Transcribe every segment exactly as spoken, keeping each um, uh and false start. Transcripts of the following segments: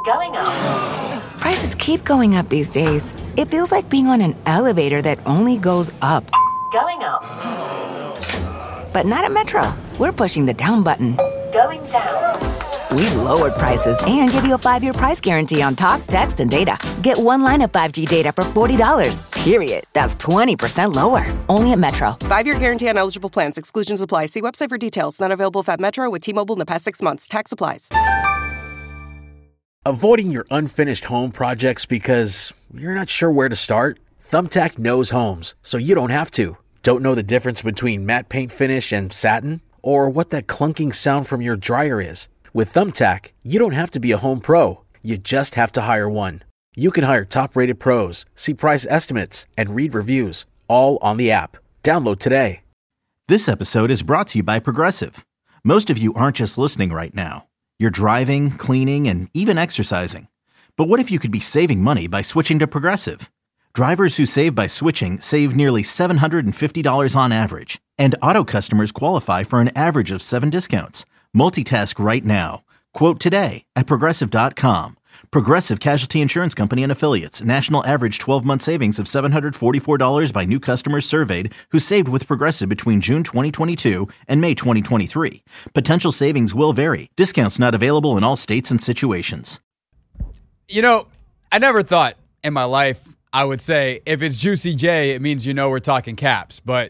Going up. Prices keep going up these days. It feels like being on an elevator that only goes up. Going up. But not at Metro. We're pushing the down button. Going down. We've lowered prices and give you a five-year price guarantee on talk, text, and data. Get one line of five G data for forty dollars. Period. That's twenty percent lower. Only at Metro. Five-year guarantee on eligible plans. Exclusions apply. See website for details. Not available at Metro with T-Mobile in the past six months. Tax applies. Avoiding your unfinished home projects because you're not sure where to start? Thumbtack knows homes, so you don't have to. Don't know the difference between matte paint finish and satin? Or what that clunking sound from your dryer is? With Thumbtack, you don't have to be a home pro. You just have to hire one. You can hire top-rated pros, see price estimates, and read reviews, all on the app. Download today. This episode is brought to you by Progressive. Most of you aren't just listening right now. You're driving, cleaning, and even exercising. But what if you could be saving money by switching to Progressive? Drivers who save by switching save nearly seven hundred fifty dollars on average. And auto customers qualify for an average of seven discounts. Multitask right now. Quote today at Progressive dot com. Progressive Casualty Insurance Company and Affiliates. National average twelve-month savings of seven hundred forty-four dollars by new customers surveyed who saved with Progressive between June twenty twenty-two and May twenty twenty-three. Potential savings will vary. Discounts not available in all states and situations. You know, I never thought in my life I would say if it's Juicy J, it means you know we're talking Caps. But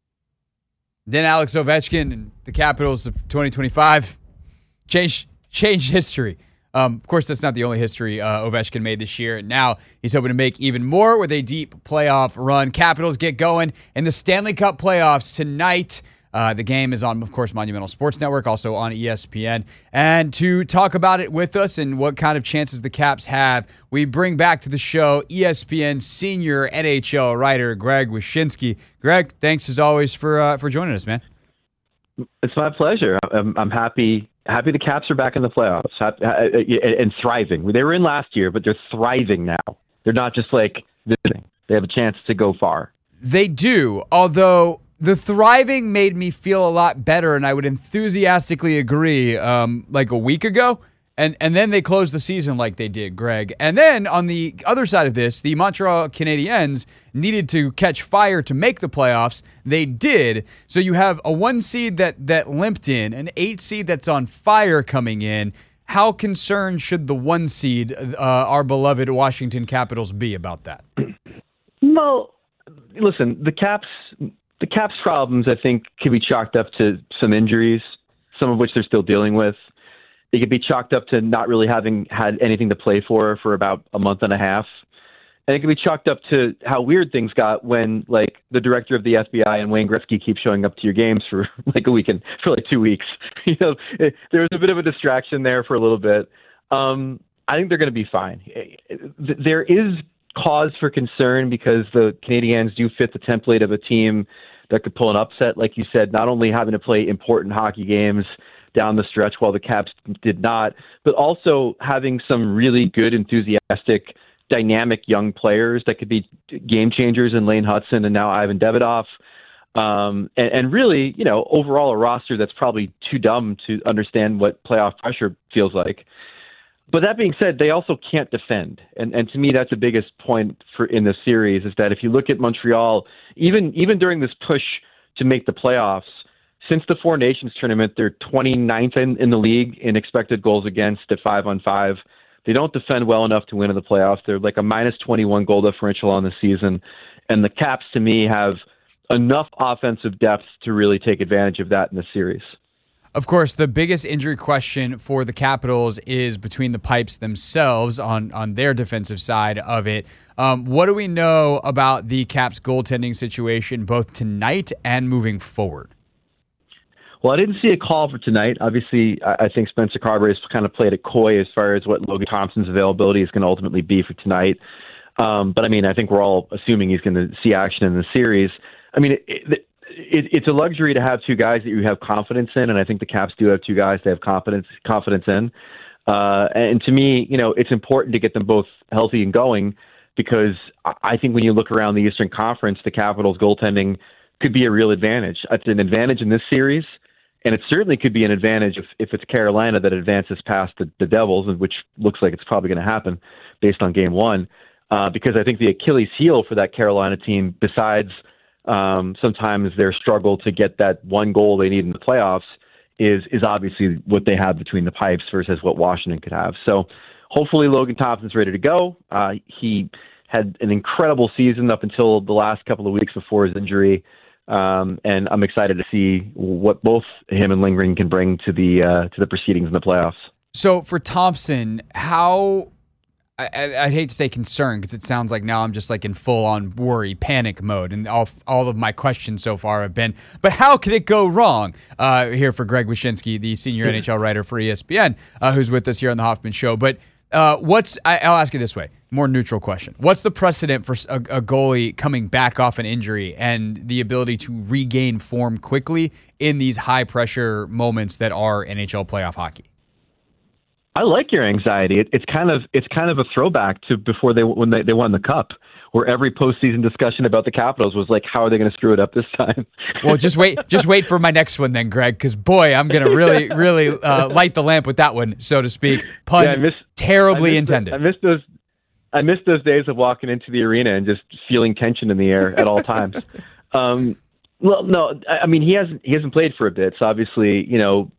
then Alex Ovechkin and the Capitals of twenty twenty-five changed, changed history. Um, of course, that's not the only history uh, Ovechkin made this year. And now he's hoping to make even more with a deep playoff run. Capitals get going in the Stanley Cup playoffs tonight. Uh, the game is on, of course, Monumental Sports Network, also on E S P N. And to talk about it with us and what kind of chances the Caps have, we bring back to the show E S P N senior N H L writer Greg Wyshynski. Greg, thanks as always for uh, for joining us, man. It's my pleasure. I'm, I'm happy. Happy the Caps are back in the playoffs happy, and thriving. They were in last year, but they're thriving now. They're not just like visiting. They have a chance to go far. They do, although the thriving made me feel a lot better, and I would enthusiastically agree um, like a week ago. And and then they closed the season like they did, Greg. And then on the other side of this, the Montreal Canadiens needed to catch fire to make the playoffs. They did. So you have a one seed that that limped in, an eight seed that's on fire coming in. How concerned should the one seed, uh, our beloved Washington Capitals, be about that? Well, listen, the Caps, the Caps' problems, I think, can be chalked up to some injuries, some of which they're still dealing with. It could be chalked up to not really having had anything to play for for about a month and a half. And it could be chalked up to how weird things got when, like, the director of the F B I and Wayne Gretzky keep showing up to your games for like a weekend, for like two weeks. You know, it, there was a bit of a distraction there for a little bit. Um, I think they're going to be fine. There is cause for concern because the Canadiens do fit the template of a team that could pull an upset, like you said, not only having to play important hockey games down the stretch while the Caps did not, but also having some really good, enthusiastic, dynamic young players that could be game changers in Lane Hudson and now Ivan Davidoff. Um, and, and really, you know, overall a roster that's probably too dumb to understand what playoff pressure feels like. But that being said, they also can't defend. And, and to me, that's the biggest point for in this series is that if you look at Montreal, even even during this push to make the playoffs, since the Four Nations tournament, they're twenty-ninth in, in the league in expected goals against at five on five. They don't defend well enough to win in the playoffs. They're like a minus twenty-one goal differential on the season. And the Caps, to me, have enough offensive depth to really take advantage of that in the series. Of course, the biggest injury question for the Capitals is between the pipes themselves on, on their defensive side of it. Um, what do we know about the Caps goaltending situation both tonight and moving forward? Well, I didn't see a call for tonight. Obviously, I think Spencer Carber has kind of played it coy as far as what Logan Thompson's availability is going to ultimately be for tonight. Um, but, I mean, I think we're all assuming he's going to see action in the series. I mean, it, it, it, it's a luxury to have two guys that you have confidence in, and I think the Caps do have two guys they have confidence confidence in. Uh, and to me, you know, it's important to get them both healthy and going because I think when you look around the Eastern Conference, the Capitals goaltending could be a real advantage. It's an advantage in this series. And it certainly could be an advantage if, if it's Carolina that advances past the, the Devils, which looks like it's probably going to happen based on game one. Uh, because I think the Achilles heel for that Carolina team, besides um, sometimes their struggle to get that one goal they need in the playoffs, is is obviously what they have between the pipes versus what Washington could have. So hopefully Logan Thompson's ready to go. Uh, he had an incredible season up until the last couple of weeks before his injury. Um, and I'm excited to see what both him and Lindgren can bring to the uh, to the proceedings in the playoffs. So for Thompson, how I, I'd hate to say concerned because it sounds like now I'm just like in full on worry, panic mode, and all all of my questions so far have been, but how could it go wrong? Uh, here for Greg Wyshynski, the senior N H L writer for E S P N, uh, who's with us here on the Hoffman Show. But uh, what's I, I'll ask you this way. More neutral question. What's the precedent for a, a goalie coming back off an injury and the ability to regain form quickly in these high-pressure moments that are N H L playoff hockey? I like your anxiety. It, it's kind of it's kind of a throwback to before they when they, they won the Cup, where every postseason discussion about the Capitals was like, how are they going to screw it up this time? Well, just wait, just wait for my next one then, Greg, because boy, I'm going to really, really uh, light the lamp with that one, so to speak. Pun yeah, I miss, terribly I miss intended. The, I miss those. I miss those days of walking into the arena and just feeling tension in the air at all times. um, well, no, I mean he hasn't he hasn't played for a bit, so obviously you know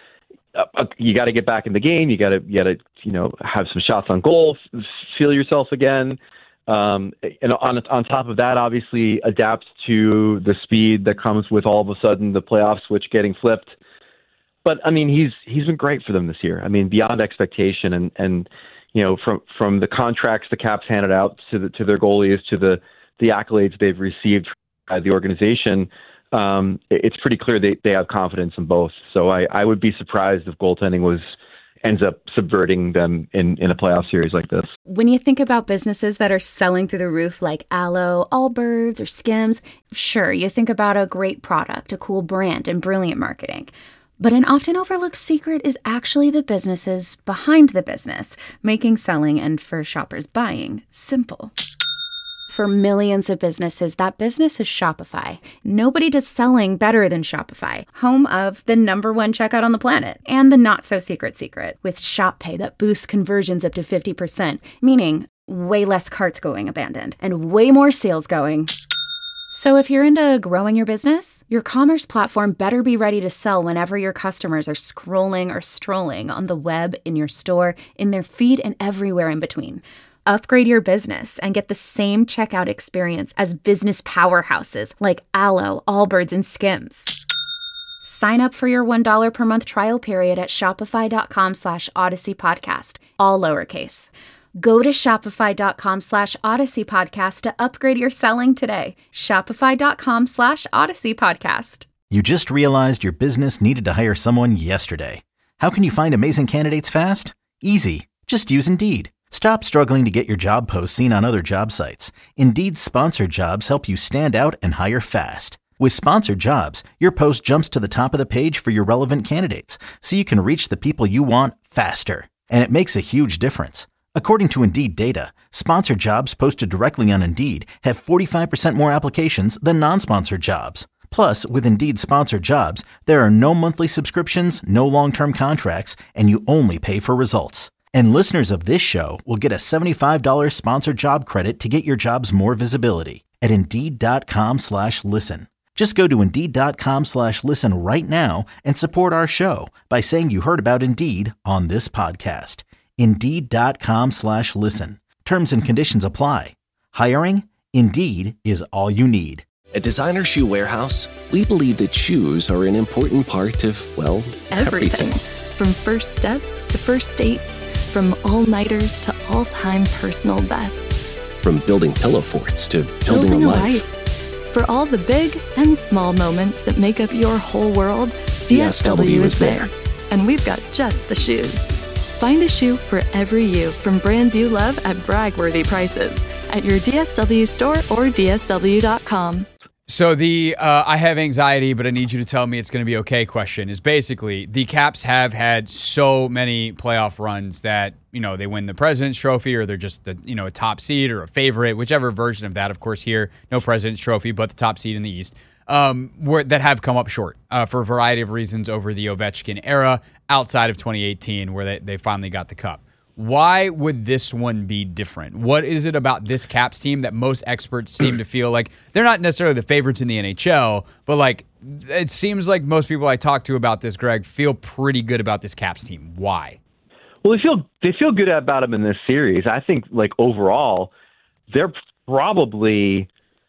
uh, you got to get back in the game. You got to you got to you know have some shots on goal, f- feel yourself again, um, and on on top of that, obviously adapt to the speed that comes with all of a sudden the playoff switch getting flipped. But I mean he's he's been great for them this year. I mean beyond expectation, and and. You know, from from the contracts the Caps handed out to the to their goalies to the the accolades they've received by the organization, um, it's pretty clear they, they have confidence in both. So I, I would be surprised if goaltending was ends up subverting them in, in a playoff series like this. When you think about businesses that are selling through the roof like Aloe, Allbirds, or Skims, sure, you think about a great product, a cool brand, and brilliant marketing. But an often overlooked secret is actually the businesses behind the business, making selling and for shoppers buying simple. For millions of businesses, that business is Shopify. Nobody does selling better than Shopify, home of the number one checkout on the planet and the not-so-secret secret with Shop Pay that boosts conversions up to fifty percent, meaning way less carts going abandoned and way more sales going. So if you're into growing your business, your commerce platform better be ready to sell whenever your customers are scrolling or strolling on the web, in your store, in their feed, and everywhere in between. Upgrade your business and get the same checkout experience as business powerhouses like Aloe, Allbirds, and Skims. Sign up for your one dollar per month trial period at shopify.com slash Odyssey Podcast, all lowercase. Go to shopify.com slash Odyssey Podcast to upgrade your selling today. Shopify.com slash Odyssey Podcast. You just realized your business needed to hire someone yesterday. How can you find amazing candidates fast? Easy. Just use Indeed. Stop struggling to get your job posts seen on other job sites. Indeed's sponsored jobs help you stand out and hire fast. With sponsored jobs, your post jumps to the top of the page for your relevant candidates, so you can reach the people you want faster. And it makes a huge difference. According to Indeed data, sponsored jobs posted directly on Indeed have forty-five percent more applications than non-sponsored jobs. Plus, with Indeed sponsored jobs, there are no monthly subscriptions, no long-term contracts, and you only pay for results. And listeners of this show will get a seventy-five dollars sponsored job credit to get your jobs more visibility at Indeed.com slash listen. Just go to Indeed.com slash listen right now and support our show by saying you heard about Indeed on this podcast. Indeed.com slash listen. Terms and conditions apply. Hiring? Indeed is all you need. At Designer Shoe Warehouse, we believe that shoes are an important part of, well, everything. everything. From first steps to first dates, from all-nighters to all-time personal bests. From building pillow forts to building, building a a life. life. For all the big and small moments that make up your whole world, D S W is there. And we've got just the shoes. Find a shoe for every you from brands you love at brag-worthy prices at your D S W store or D S W dot com. So the uh, I have anxiety, but I need you to tell me it's going to be okay question is basically the Caps have had so many playoff runs that, you know, they win the President's Trophy or they're just the, you know, a top seed or a favorite, whichever version of that. Of course, here, no President's Trophy, but the top seed in the East. um, where, that have come up short uh, for a variety of reasons over the Ovechkin era outside of twenty eighteen where they, they finally got the cup. Why would this one be different? What is it about this Caps team that most experts seem to feel like they're not necessarily the favorites in the N H L, but like it seems like most people I talk to about this, Greg, feel pretty good about this Caps team. Why? Well, they feel they feel good about them in this series. I think, like overall, they're probably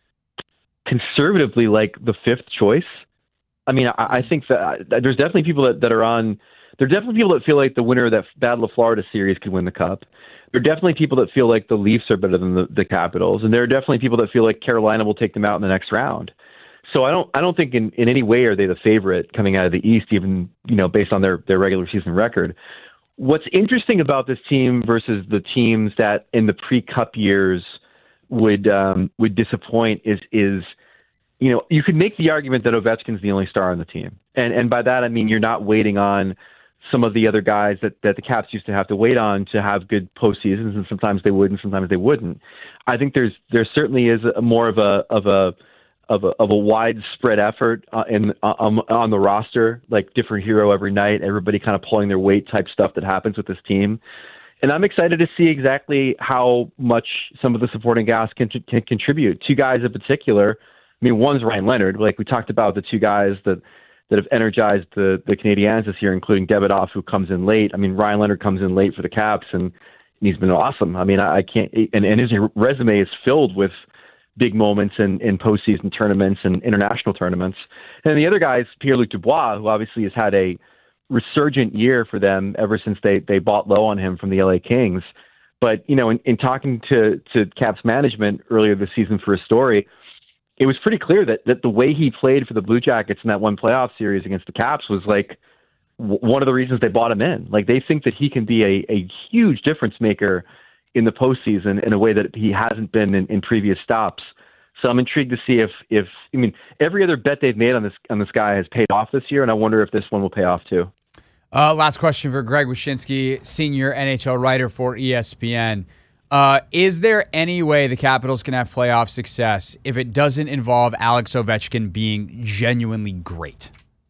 conservatively like the fifth choice. I mean, I, I think that there's definitely people that, that are on. There are definitely people that feel like the winner of that Battle of Florida series could win the Cup. There are definitely people that feel like the Leafs are better than the, the Capitals, and there are definitely people that feel like Carolina will take them out in the next round. So I don't, I don't think in, in any way are they the favorite coming out of the East, even you know based on their, their regular season record. What's interesting about this team versus the teams that in the pre-Cup years would um, would disappoint is is you know you could make the argument that Ovechkin's the only star on the team, and and by that I mean you're not waiting on some of the other guys that, that the Caps used to have to wait on to have good postseasons, and sometimes they would and sometimes they wouldn't. I think there's there certainly is a, more of a of a of a of a widespread effort uh, in um, on the roster, like different hero every night, everybody kind of pulling their weight type stuff that happens with this team. And I'm excited to see exactly how much some of the supporting cast can, can contribute. Two guys in particular. I mean, one's Ryan Leonard. Like we talked about, the two guys that that have energized the the Canadiens this year, including Davidoff, who comes in late. I mean, Ryan Leonard comes in late for the Caps, and he's been awesome. I mean, I, I can't. And, and his resume is filled with big moments in, in postseason tournaments and international tournaments. And the other guy is Pierre-Luc Dubois, who obviously has had a resurgent year for them ever since they, they bought low on him from the L A Kings. But, you know, in, in talking to, to Caps management earlier this season for a story, it was pretty clear that, that the way he played for the Blue Jackets in that one playoff series against the Caps was like w- one of the reasons they bought him in. Like they think that he can be a, a huge difference maker in the postseason in a way that he hasn't been in, in previous stops. So I'm intrigued to see if, if, I mean, every other bet they've made on this, on this guy has paid off this year. And I wonder if this one will pay off too. Uh, last question for Greg Wyshynski, senior N H L writer for E S P N. Uh, is there any way the Capitals can have playoff success if it doesn't involve Alex Ovechkin being genuinely great?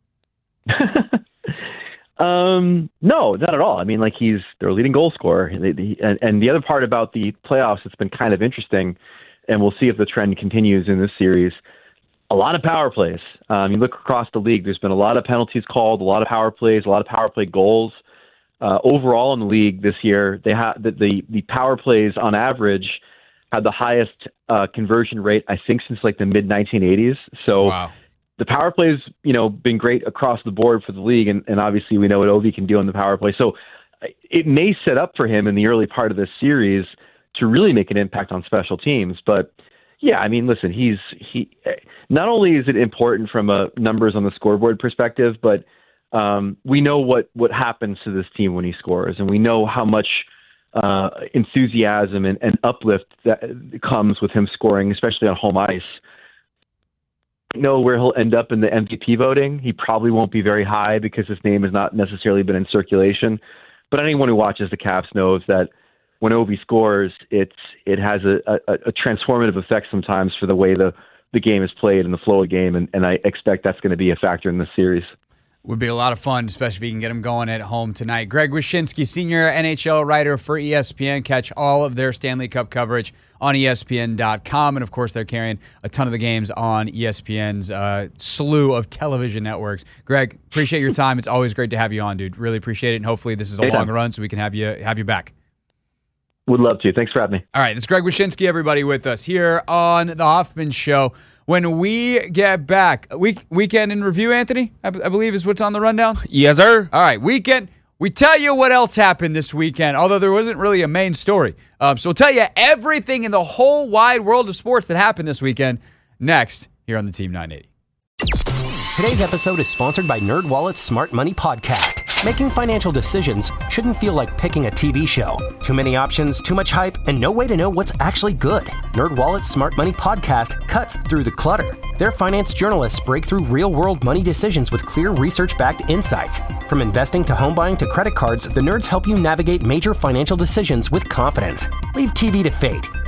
um, no, not at all. I mean, like he's their leading goal scorer. And, and the other part about the playoffs that's been kind of interesting, and we'll see if the trend continues in this series, a lot of power plays. Um, you look across the league, there's been a lot of penalties called, a lot of power plays, a lot of power play goals. Uh, overall in the league this year, they had the, the the power plays on average had the highest uh, conversion rate, I think, since like the mid nineteen eighties. So wow. The power plays, you know, been great across the board for the league, and, and obviously we know what Ovi can do on the power play. So it may set up for him in the early part of this series to really make an impact on special teams. But yeah, I mean, listen, he's he. Not only is it important from a numbers on the scoreboard perspective, but Um, we know what, what happens to this team when he scores, and we know how much uh, enthusiasm and, and uplift that comes with him scoring, especially on home ice. We know where he'll end up in the M V P voting. He probably won't be very high because his name has not necessarily been in circulation. But anyone who watches the Caps knows that when Ovi scores, it's it has a, a, a transformative effect sometimes for the way the, the game is played and the flow of game, and, and I expect that's going to be a factor in this series. Would be a lot of fun, especially if you can get them going at home tonight. Greg Wyshynski, senior N H L writer for E S P N. Catch all of their Stanley Cup coverage on E S P N dot com. And, of course, they're carrying a ton of the games on E S P N's uh, slew of television networks. Greg, appreciate your time. It's always great to have you on, dude. Really appreciate it. And hopefully this is a hey, long run so we can have you have you back. Would love to. Thanks for having me. All right, this is Greg Wyshynski, everybody, with us here on The Hoffman Show. When we get back, week, weekend in review, Anthony, I, b- I believe is what's on the rundown. Yes, sir. All right, weekend. We tell you what else happened this weekend, although there wasn't really a main story. Um, so we'll tell you everything in the whole wide world of sports that happened this weekend next here on the Team nine eighty. Today's episode is sponsored by NerdWallet's Smart Money Podcast. Making financial decisions shouldn't feel like picking a T V show. Too many options, too much hype, and no way to know what's actually good. NerdWallet's Smart Money Podcast cuts through the clutter. Their finance journalists break through real-world money decisions with clear research-backed insights. From investing to home buying to credit cards, the nerds help you navigate major financial decisions with confidence. Leave T V to fate.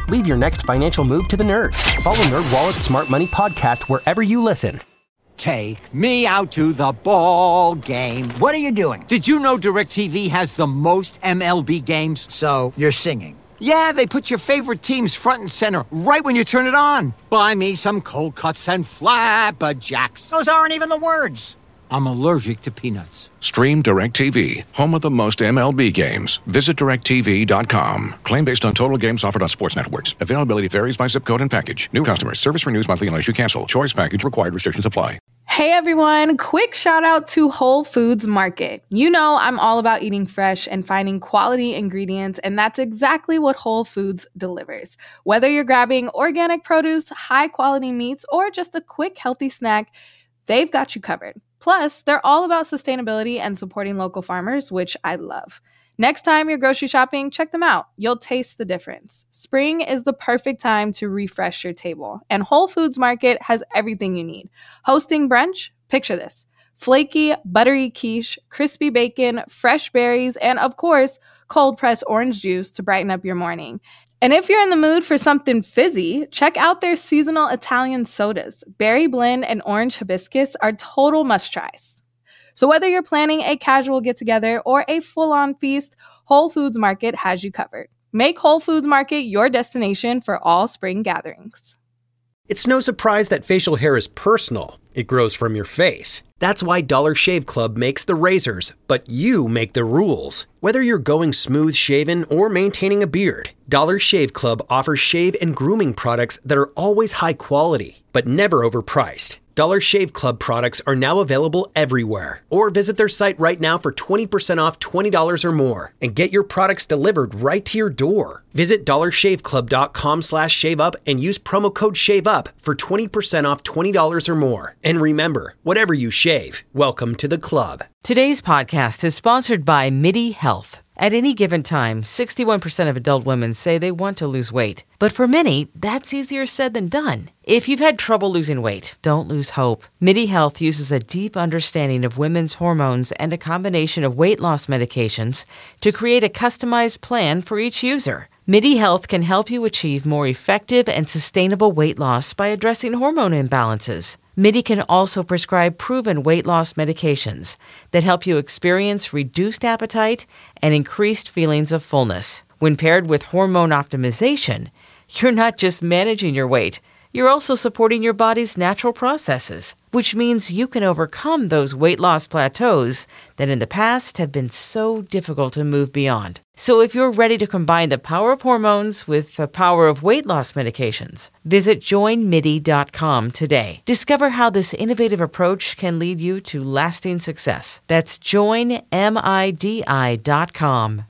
Leave your next financial move to the nerds. Follow NerdWallet's Smart Money Podcast wherever you listen. Take me out to the ball game. What are you doing? Did you know DirecTV has the most M L B games? So, you're singing? Yeah, they put your favorite teams front and center right when you turn it on. Buy me some cold cuts and flapjacks. Those aren't even the words. I'm allergic to peanuts. Stream DirecTV, home of the most M L B games. Visit direct T V dot com. Claim based on total games offered on sports networks. Availability varies by zip code and package. New customers. Service renews monthly unless you cancel. Choice package required. Restrictions apply. Hey everyone, quick shout out to Whole Foods Market. You know I'm all about eating fresh and finding quality ingredients, and that's exactly what Whole Foods delivers. Whether you're grabbing organic produce, high quality meats, or just a quick healthy snack, they've got you covered. Plus, they're all about sustainability and supporting local farmers, which I love. Next time you're grocery shopping, check them out. You'll taste the difference. Spring is the perfect time to refresh your table, and Whole Foods Market has everything you need. Hosting brunch? Picture this. Flaky, buttery quiche, crispy bacon, fresh berries, and of course, cold-pressed orange juice to brighten up your morning. And if you're in the mood for something fizzy, check out their seasonal Italian sodas. Berry blend and orange hibiscus are total must-tries. So whether you're planning a casual get-together or a full-on feast, Whole Foods Market has you covered. Make Whole Foods Market your destination for all spring gatherings. It's no surprise that facial hair is personal. It grows from your face. That's why Dollar Shave Club makes the razors, but you make the rules. Whether you're going smooth shaven or maintaining a beard, Dollar Shave Club offers shave and grooming products that are always high quality, but never overpriced. Dollar Shave Club products are now available everywhere. Or visit their site right now for twenty percent off twenty dollars or more and get your products delivered right to your door. Visit dollar shave club dot com slash shave up and use promo code SHAVEUP for twenty percent off twenty dollars or more. And remember, whatever you shave, welcome to the club. Today's podcast is sponsored by MIDI Health. At any given time, sixty-one percent of adult women say they want to lose weight. But for many, that's easier said than done. If you've had trouble losing weight, don't lose hope. MIDI Health uses a deep understanding of women's hormones and a combination of weight loss medications to create a customized plan for each user. MIDI Health can help you achieve more effective and sustainable weight loss by addressing hormone imbalances. MIDI can also prescribe proven weight loss medications that help you experience reduced appetite and increased feelings of fullness. When paired with hormone optimization, you're not just managing your weight, you're also supporting your body's natural processes, which means you can overcome those weight loss plateaus that in the past have been so difficult to move beyond. So if you're ready to combine the power of hormones with the power of weight loss medications, visit join midi dot com today. Discover how this innovative approach can lead you to lasting success. That's join midi dot com.